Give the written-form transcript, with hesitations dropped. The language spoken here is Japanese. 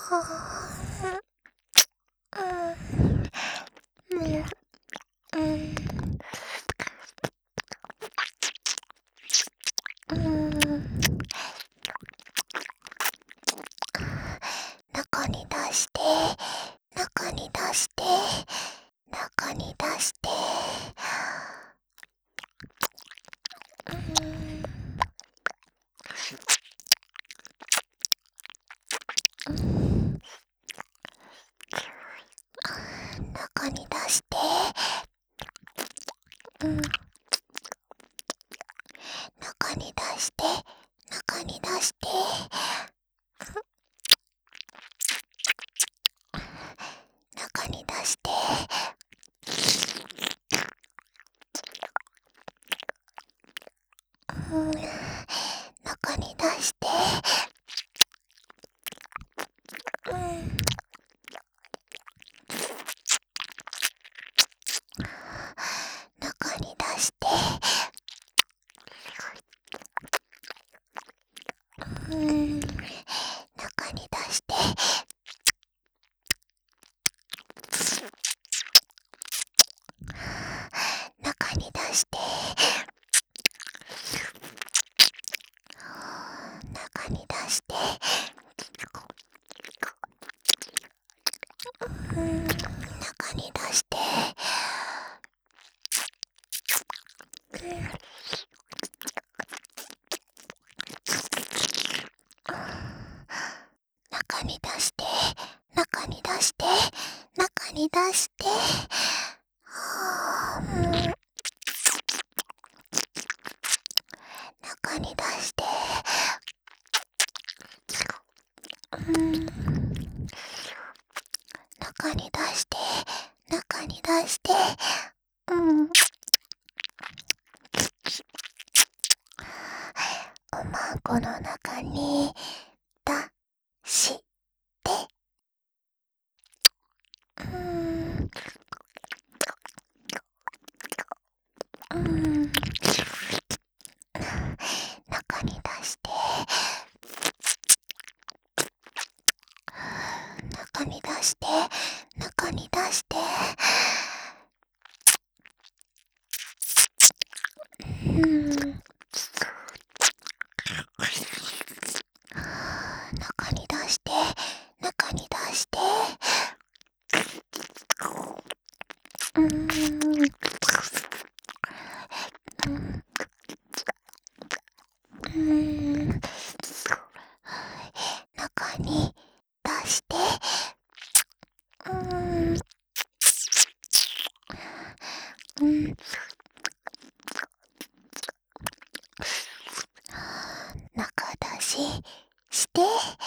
中に出して、中に出して、中に出して、中に出して、中に出して、中に出して、中に出して、中に出して、中に出して、中に出して、中に出して、中に出して、中に出して、中に出して、中に出して、中に出して、中に出して、中に出して、中に出して、おまんこの中に出して、中に出して、中に出して、中に出して、中に出して、中に出して、中に出して、中出しして、